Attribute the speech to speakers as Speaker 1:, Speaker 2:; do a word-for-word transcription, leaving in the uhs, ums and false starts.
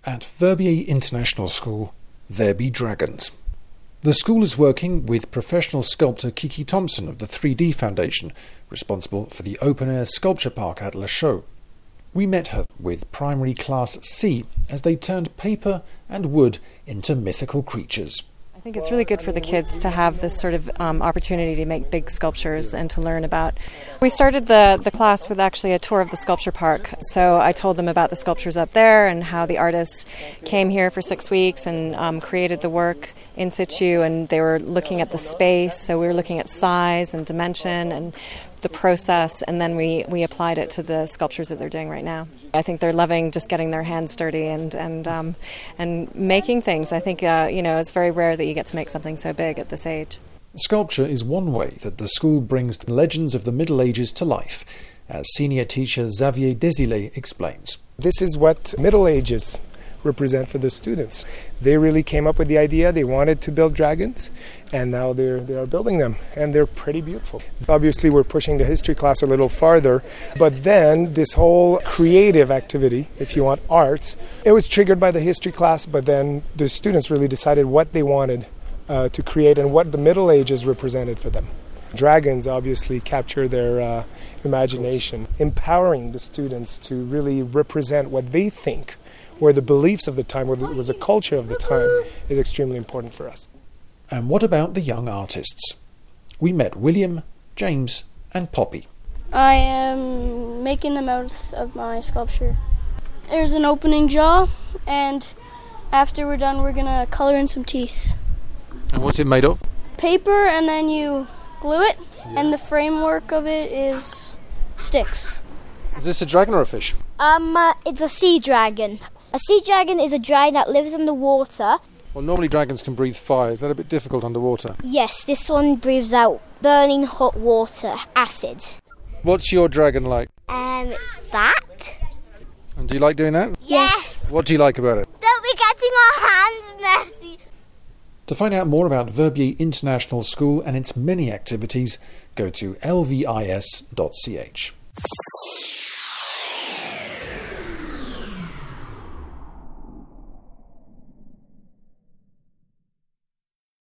Speaker 1: At Verbier International School, there be dragons. The school is working with professional sculptor Kiki Thompson of the three D Foundation, responsible for the open-air sculpture park at La Chaux. We met her with primary class C as they turned paper and wood into mythical creatures.
Speaker 2: I think it's really good for the kids to have this sort of um, opportunity to make big sculptures and to learn about. We started the, the class with actually a tour of the sculpture park. So I told them about the sculptures up there and how the artists came here for six weeks and um, created the work in situ, and they were looking at the space. So we were looking at size and dimension and the process, and then we, we applied it to the sculptures that they're doing right now. I think they're loving just getting their hands dirty and and um, and making things. I think uh, you know it's very rare that you get to make something so big at this age.
Speaker 1: Sculpture is one way that the school brings the legends of the Middle Ages to life, as senior teacher Xavier Desilets explains.
Speaker 3: This is what Middle Ages represent for the students. They really came up with the idea. They wanted to build dragons, and now they're they are building them, and they're pretty beautiful. Obviously, we're pushing the history class a little farther, but then this whole creative activity, if you want, arts, it was triggered by the history class, but then the students really decided what they wanted uh, to create and what the Middle Ages represented for them. Dragons obviously capture their uh, imagination, empowering the students to really represent what they think where the beliefs of the time, where it was a culture of the time, is extremely important for us.
Speaker 1: And what about the young artists? We met William, James and Poppy.
Speaker 4: I am making the mouth of my sculpture. There's an opening jaw, and after we're done, we're going to color in some teeth.
Speaker 1: And what's it made of?
Speaker 4: Paper, and then you glue it, yeah. And the framework of it is sticks.
Speaker 1: Is this a dragon or a fish?
Speaker 5: Um, uh, it's a sea dragon. A sea dragon is a dragon that lives underwater.
Speaker 1: Well, normally dragons can breathe fire. Is that a bit difficult underwater?
Speaker 5: Yes, this one breathes out burning hot water, acid.
Speaker 1: What's your dragon like?
Speaker 5: Um, it's fat.
Speaker 1: And do you like doing that?
Speaker 5: Yes.
Speaker 1: What do you like about it?
Speaker 5: Don't be getting our hands messy.
Speaker 1: To find out more about Verbier International School and its many activities, go to L V I S dot C H.